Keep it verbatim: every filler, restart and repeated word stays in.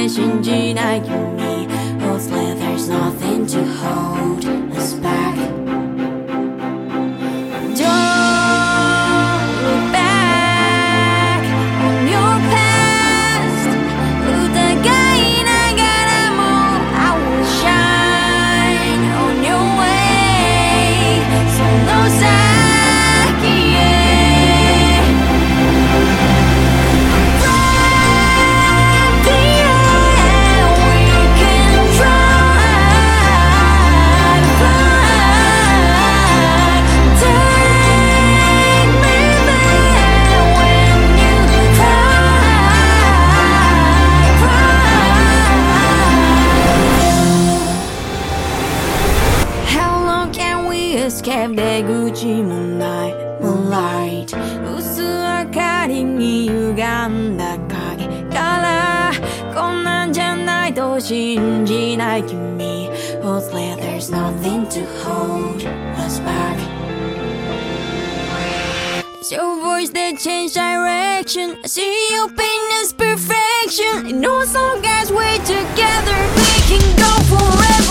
で信じない君 Hold like there's nothing to hold us back Don't look back on your past 疑いながらも I will shine on your way その先へEscape 出口もない Moonlight 薄明かりに歪んだ影からこんなんじゃないと信じない君 Hold like there's nothing to hold us back It's your voice that changed direction I see your pain as perfection And as long as we're together we can go forever